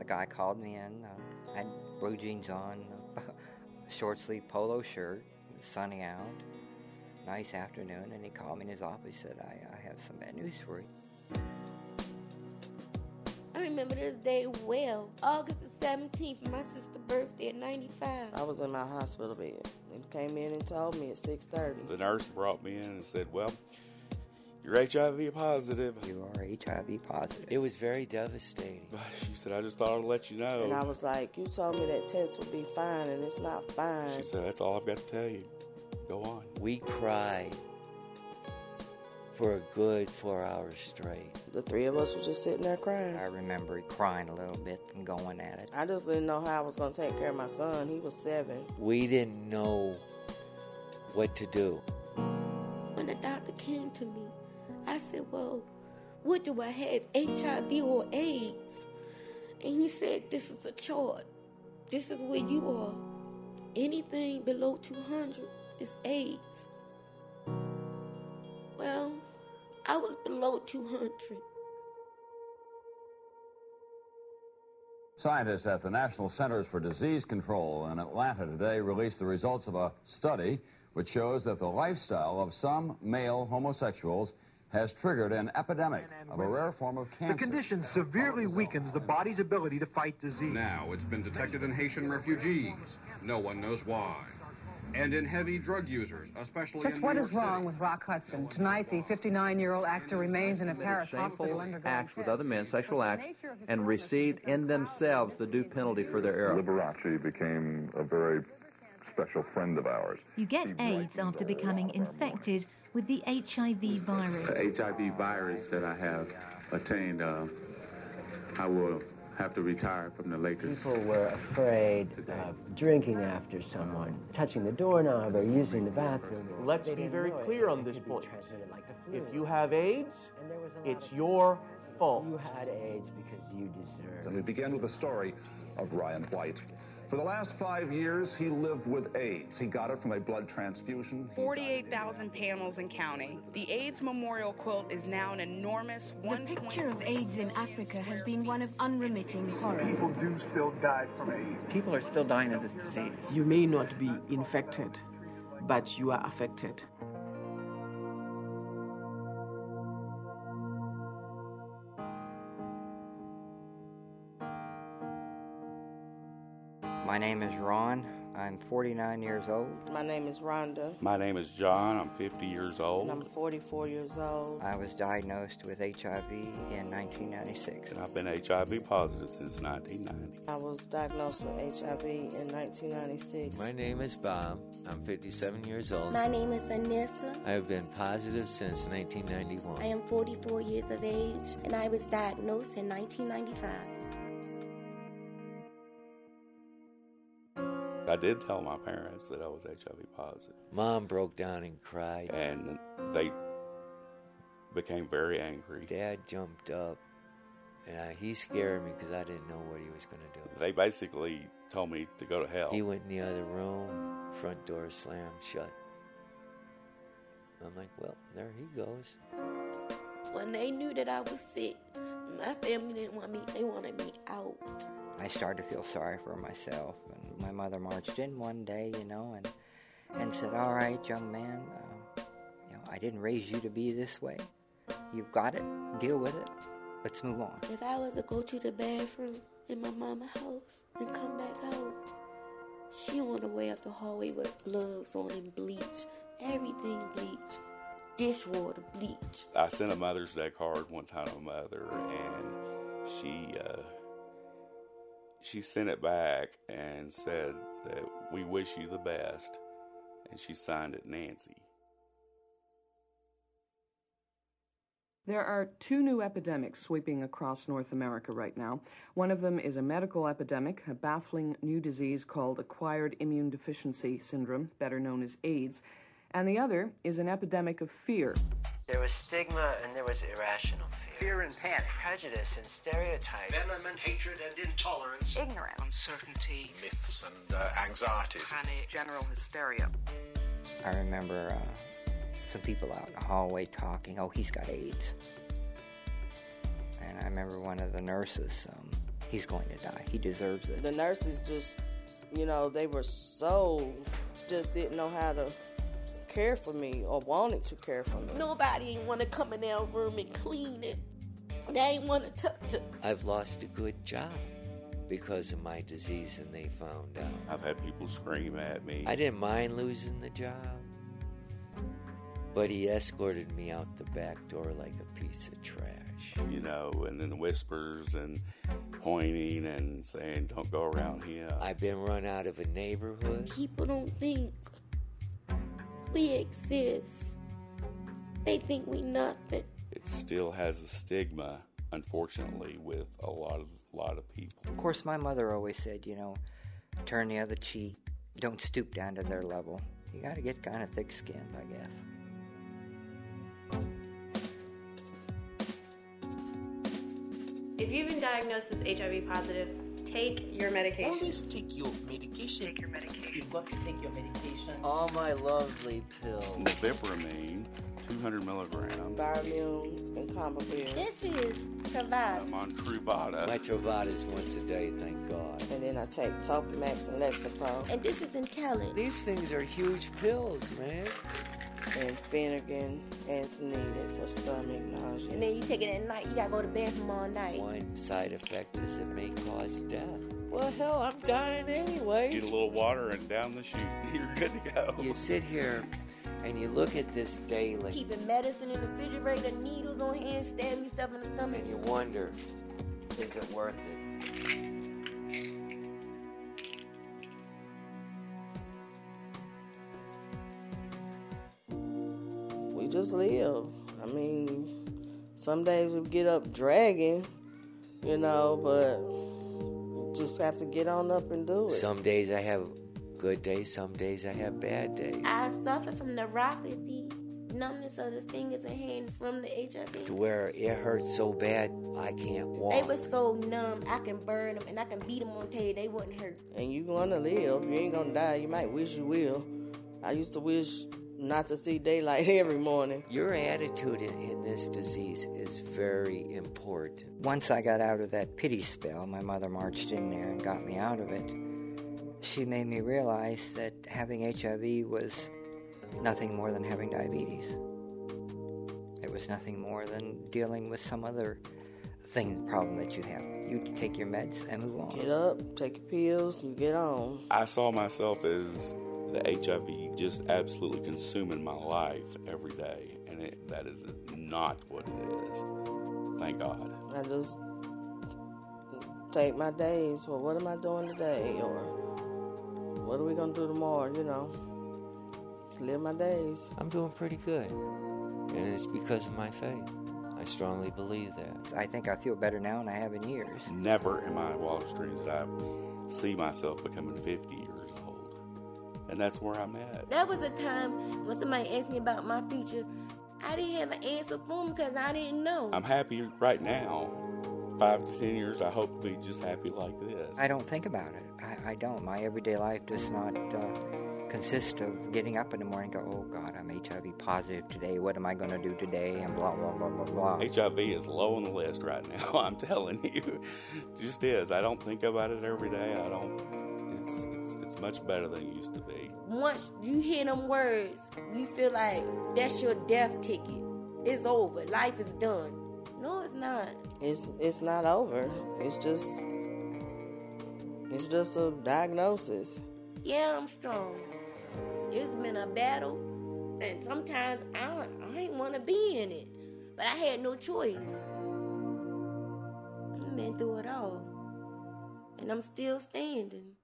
guy called me in, had blue jeans on, short sleeve polo shirt, it was sunny out, nice afternoon, and he called me in his office. He said, I have some bad news for you. I remember this day well. August the 17th, my sister's birthday at 95. I was in my hospital bed. They came in and told me at 6:30. The nurse brought me in and said, well, you're HIV positive. You are HIV positive. It was very devastating. She said, I just thought I'd let you know. And I was like, you told me that test would be fine, and it's not fine. She said, that's all I've got to tell you. Go on. We cried for a good 4 hours straight. The three of us were just sitting there crying. I remember crying a little bit and going at it. I just didn't know how I was going to take care of my son. He was 7. We didn't know what to do. When the doctor came to me, I said, well, what do I have, HIV or AIDS? And he said, this is a chart. This is where you are. Anything below 200 is AIDS. Well, I was below 200. Scientists at the National Centers for Disease Control in Atlanta today released the results of a study which shows that the lifestyle of some male homosexuals has triggered an epidemic of a rare form of cancer. The condition severely weakens the body's ability to fight disease. Now it's been detected in Haitian refugees. No one knows why. And in heavy drug users, especially Just in what New is York wrong City. with Rock Hudson? Tonight, the 59-year-old actor remains in a Paris hospital undergoing acts with tests. other men, sexual acts, and received in themselves the due penalty for their error. Liberace became a very special friend of ours. You get AIDS after becoming infected with the HIV virus. The HIV virus that I have attained, I will have to retire from the Lakers. People were afraid of drinking after someone, touching the doorknob or using the bathroom. Let's be very clear on this point. If you have AIDS, it's your fault. You had AIDS because you deserved it. And we begin with the story of Ryan White. For the last 5 years, he lived with AIDS. He got it from a blood transfusion. 48,000 panels and counting. The AIDS Memorial Quilt is now an enormous The picture of AIDS in Africa has been one of unremitting horror. People do still die from AIDS. People are still dying of this disease. You may not be infected, but you are affected. My name is Ron. I'm 49 years old. My name is Rhonda. My name is John. I'm 50 years old. And I'm 44 years old. I was diagnosed with HIV in 1996. And I've been HIV positive since 1990. I was diagnosed with HIV in 1996. My name is Bob. I'm 57 years old. My name is Anissa. I have been positive since 1991. I am 44 years of age, and I was diagnosed in 1995. I did tell my parents that I was HIV positive. Mom broke down and cried. And they became very angry. Dad jumped up, and he scared me because I didn't know what he was going to do. They basically told me to go to hell. He went in the other room, front door slammed shut. I'm like, well, there he goes. When they knew that I was sick, my family didn't want me, they wanted me out. I started to feel sorry for myself, and my mother marched in one day, and said, all right, young man, I didn't raise you to be this way. You've got it. Deal with it. Let's move on. If I was to go to the bathroom in my mama's house and come back out, she on the way up the hallway with gloves on and bleach. Everything bleach. Dishwater bleach. I sent a Mother's Day card one time to Mother, and she sent it back and said that we wish you the best, and she signed it Nancy. There are 2 new epidemics sweeping across North America right now. One of them is a medical epidemic, a baffling new disease called acquired immune deficiency syndrome, better known as AIDS. And the other is an epidemic of fear. There was stigma and there was irrational fear. Fear and panic. Prejudice and stereotype. Venom and hatred and intolerance. Ignorance. Uncertainty. Myths and anxieties. Panic. General hysteria. I remember some people out in the hallway talking, oh, he's got AIDS. And I remember one of the nurses he's going to die. He deserves it. The nurses just, they were just didn't know how to care for me or wanted to care for me. Nobody ain't want to come in their room and clean it. They ain't want to touch it. I've lost a good job because of my disease, and they found out. I've had people scream at me. I didn't mind losing the job, but he escorted me out the back door like a piece of trash. And then the whispers and pointing and saying, don't go around here. I've been run out of a neighborhood. People don't think we exist. They think we nothing. It still has a stigma, unfortunately, with a lot of people. Of course, my mother always said, turn the other cheek. Don't stoop down to their level. You got to get kind of thick-skinned, I guess. If you've been diagnosed as HIV positive, take your medication. Always take your medication. Take your medication. You've got to take your medication. All my lovely pills. Novibramine, 200 milligrams. Valium and Combivir. This is Truvada. I'm on Truvada. My Truvada is once a day, thank God. And then I take Topamax and Lexapro. And this is Intelli. These things are huge pills, man. And Phenergan as needed for stomach nausea. And then you take it at night, you gotta go to bed from all night. One side effect is it may cause death. Well, hell, I'm dying anyway. Just get a little water and down the chute. You're good to go. You sit here and you look at this daily. Keeping medicine in the refrigerator, needles on hand, stabbing me stuff in the stomach. And you wonder, is it worth it? We just live. I mean, some days we get up dragging, but we just have to get on up and do it. Some days I have good days, some days I have bad days. I suffer from neuropathy, numbness of the fingers and hands from the HIV. To where it hurts so bad, I can't walk. They were so numb, I can burn them and I can beat them on tail, they wouldn't hurt. And you gonna live, you ain't gonna die, you might wish you will. I used to wish not to see daylight every morning. Your attitude in this disease is very important. Once I got out of that pity spell, my mother marched in there and got me out of it. She made me realize that having HIV was nothing more than having diabetes. It was nothing more than dealing with some other problem that you have. You take your meds and move on. Get up, take your pills, you get on. I saw myself as the HIV just absolutely consuming my life every day, and that is not what it is. Thank God. I just take my days. Well, what am I doing today? Or what are we going to do tomorrow? Live my days. I'm doing pretty good, and it's because of my faith. I strongly believe that. I think I feel better now than I have in years. Never in my wildest dreams did I see myself becoming 50 years old. And that's where I'm at. That was a time when somebody asked me about my future. I didn't have an answer for them because I didn't know. I'm happy right now. 5 to 10 years, I hope to be just happy like this. I don't think about it. I don't. My everyday life does not consist of getting up in the morning and go, oh, God, I'm HIV positive today. What am I going to do today? And blah, blah, blah, blah, blah. HIV is low on the list right now. I'm telling you. It just is. I don't think about it every day. I don't. It's much better than it used to be. Once you hear them words, you feel like that's your death ticket. It's over. Life is done. No, it's not. It's not over. It's just a diagnosis. Yeah, I'm strong. It's been a battle, and sometimes I ain't want to be in it, but I had no choice. I've been through it all, and I'm still standing.